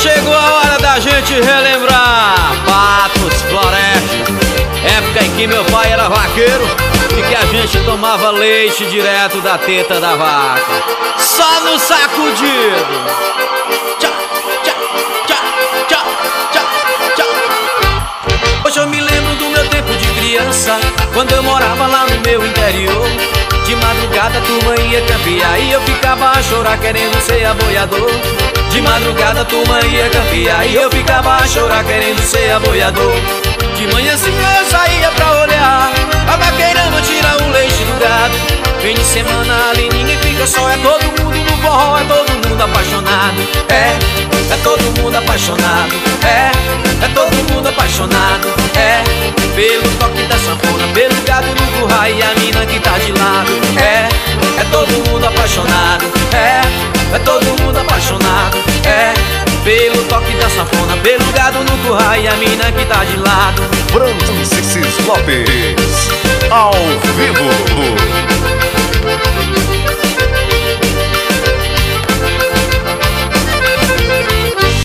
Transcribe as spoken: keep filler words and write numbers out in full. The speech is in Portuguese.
chegou a hora da gente relembrar Patos Floresta, época em que meu pai era vaqueiro e que a gente tomava leite direto da teta da vaca, só no sacudido. Tchau, tchau, tchau, tchau, tchau, tchau. Hoje eu me lembro do meu tempo de criança, quando eu morava lá no meu interior. De madrugada a turma ia campear e eu ficava a chorar querendo ser aboiador. De madrugada a turma ia campear e eu ficava a chorar querendo ser aboiador. De manhãzinha eu saía pra olhar a vaqueirama tirar o leite do gado. Fim de semana ali ninguém fica só, é todo mundo no forró, é todo mundo apaixonado. É, é todo mundo apaixonado. É, é todo mundo apaixonado. É, pelo toque da sanfona, pelo gado no curral e a mina que tá de lado. É, é todo mundo apaixonado. É, é todo mundo apaixonado. É, pelo toque da sanfona, pelo gado no curral e a mina que tá de lado. Francis Lopes, ao vivo.